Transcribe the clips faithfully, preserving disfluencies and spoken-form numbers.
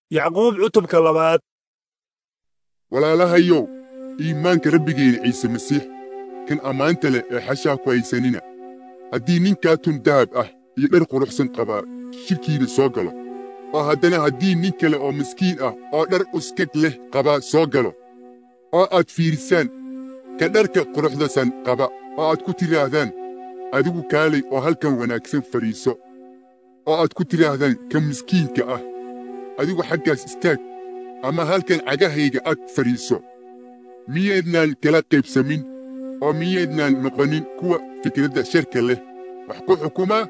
yacquub cutubka labaad. walaalahayow iimaanka rabbigeena ciise masiix kan ammaanta leh ee xashaa ku haysanina haddii nin kaatun dahab ah iyo dhar quruxsan qabaa shirkiina soo galo oo haddana haddii nin kale oo miskiin ah oo dhar uskag leh qabaa soo galo oo aad fiirisaan ka dharka quruxdasan qaba oo aad ku tidhaahdaan adigu kaalay oo halkan wanaagsan fadhiiso oo aad ku tidhaahdaan ka miskiinka ah adigu xaggaas istaag ama halkan cagahayga ag fadhiiso miyaydnaan kala qaybsamin oo miyaydnaan noqonin kuwa fikradda sharka leh wax ku xukumaa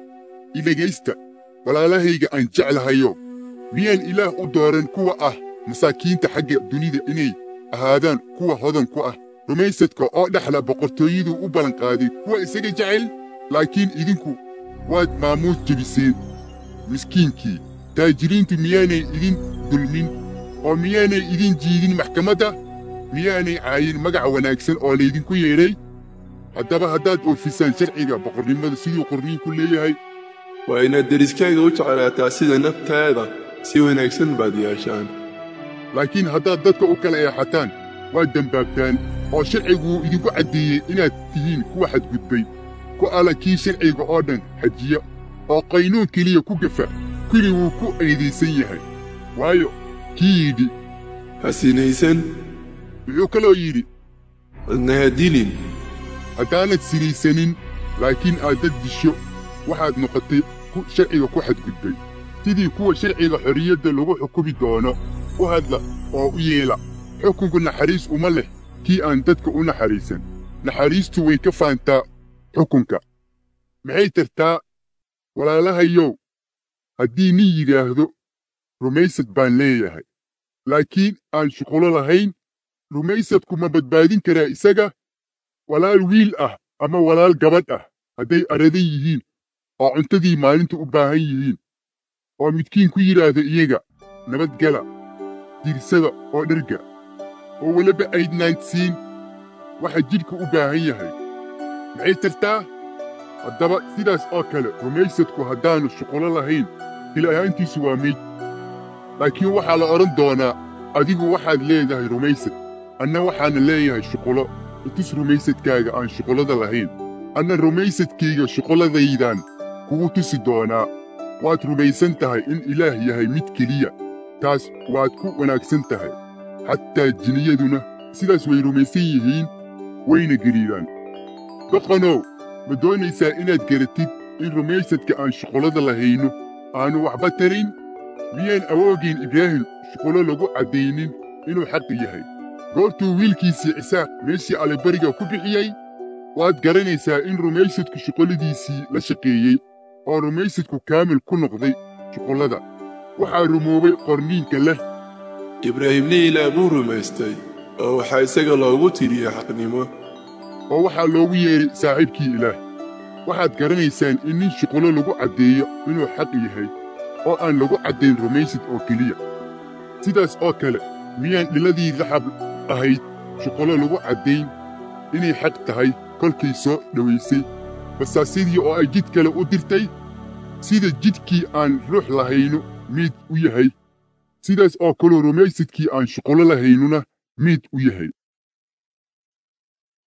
idhegaysta walaalahayga aan jeclahayo miyaan ilaah u dooran kuwa ah masaakiinta xagga dunida inay ahaadaan kuwa hodan ku ah rumaysadka oo dhexla boqortooyaduu u ballanqaaday kuwa isaga jecel laakiin idinku waad maamuus jebiseen miskiinkii taajiriintu miyaanay idin dulmin oo miyaanay idin jiidin maxkamadda miyaanay caayin magac wanaagsan oo laydinku yeedhay haddaba haddaad oofisaan sharciga boqornimada siduu qorniinku leeyahay waa inaad deriskaaga u jeclaataa sida naftaada si wanaagsan baad yeeshaan laakiin haddaad dadka u kala eexataan waad dembaabtaan oo sharciguu idinku caddeeyey inaad tihiin kuwa xadgudbay ku alla kii sharciga oo dhan xajiya oo qaynuun keliya ku gafa kuli wuu ku eedaysan yahay waayo kii yidhi ha sinaysan wuxuu kaloo yidhi wadna ha dilin haddaanad sinaysanin laakiin aad dad disho waxaad noqotay ku sharciga ku xadgudbay sidii kuwa sharciga xorriyadda lagu xukumi doono u hadla oo u yeela xukunku naxariis uma leh kii aan dadka u naxariisan naxariistu way ka faantaa xukunka maxay tartaa walaalahayow haddii nin yidhaahdo rumaysad baan leeyahay laakiin aan shuqulo lahayn rumaysadku ma badbaadin karaa isaga walaal wiil ah ama walaal gabadh ah hadday aradan yihiin oo cuntadii maalinta u baahan yihiin oo midkiin ku yidhaahdo iyaga nabadgala dirsada oo dherga oo weliba aydnaan siin waxa jidhka u baahan yahay maxay tartaa haddaba sidaas oo kale rumaysadku haddaannu shuqulo lahayn ilahaantiisu waa meyd laakiin waxaa la odhan doonaa adigu waxaad leedahay rumaysad anna waxaana leeyahay shuqulo itus rumaysadkaaga aan shuqullada lahayn anna rumaysadkayga shuqulladaydaan kugu tusi doonaa waad rumaysan tahay in ilaah yahay mid keliya taas waad ku wanaagsan tahay xataa jiniyaduna sidaas way rumaysan yihiin wayna gariiraan doqonow ma doonaysaa inaad garatid in rumaysadka aan shuqullada lahayno aannu waxba tarayn miyaan awoogeen ibraahim shuqullo lagu caddaynin inuu xaq yahay goortuu wiilkiisii cisaaq meeshii allabariga ku bixiyey waad garanaysaa in rumaysadku shuqulladiisii la shaqeeyey oo rumaysadku kaamil ku noqday shuqullada waxaa rumoobay qorniinka leh ibraahimna ilaah buu rumaystay oo waxaa isaga loogu tiriyey xaqnimo oo waxaa loogu yeedhay saaxiibkii ilaah waxaad garanaysaan in nin shuqullo lagu caddeeyo inuu xaq yahay oo aan lagu caddayn rumaysad oo keliya sidaas oo kale miyaan dhiladii raxab ahayd shuqullo lagu caddayn inay xaq tahay kolkay soo dhowaysay basaasidii oo ay jid kale u dirtay sida jidkii aan ruux lahayno miid u yahay sidaas oo kaleu rumaysadkii aan shuqullo lahaynuna miid u yahay